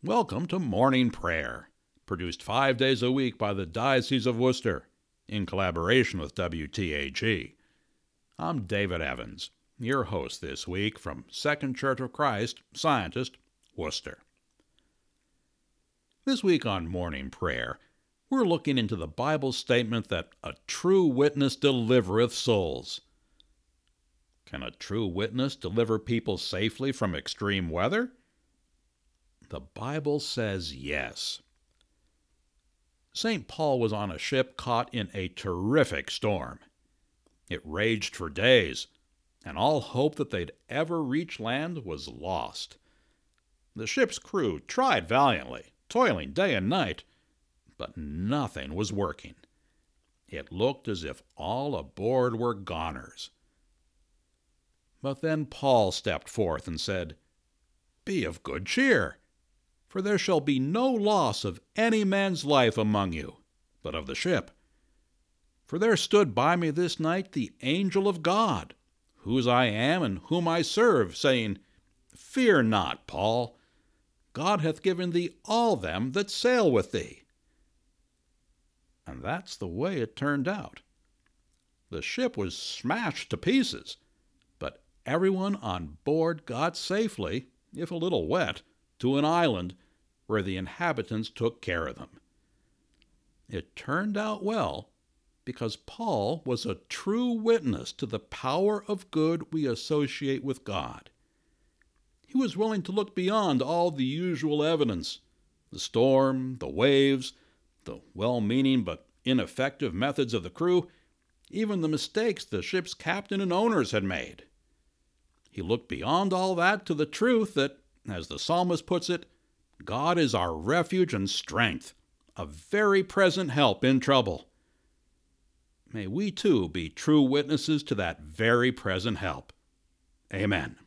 Welcome to Morning Prayer, produced 5 days a week by the Diocese of Worcester, in collaboration with WTAG. I'm David Evans, your host this week from Second Church of Christ, Scientist, Worcester. This week on Morning Prayer, we're looking into the Bible's statement that a true witness delivereth souls. Can a true witness deliver people safely from extreme weather? The Bible says yes. St. Paul was on a ship caught in a terrific storm. It raged for days, and all hope that they'd ever reach land was lost. The ship's crew tried valiantly, toiling day and night, but nothing was working. It looked as if all aboard were goners. But then Paul stepped forth and said, "Be of good cheer, for there shall be no loss of any man's life among you, but of the ship. For there stood by me this night the angel of God, whose I am and whom I serve, saying, Fear not, Paul. God hath given thee all them that sail with thee." And that's the way it turned out. The ship was smashed to pieces, but everyone on board got safely, if a little wet, to an island where the inhabitants took care of them. It turned out well because Paul was a true witness to the power of good we associate with God. He was willing to look beyond all the usual evidence, the storm, the waves, the well-meaning but ineffective methods of the crew, even the mistakes the ship's captain and owners had made. He looked beyond all that to the truth that, as the psalmist puts it, God is our refuge and strength, a very present help in trouble. May we too be true witnesses to that very present help. Amen.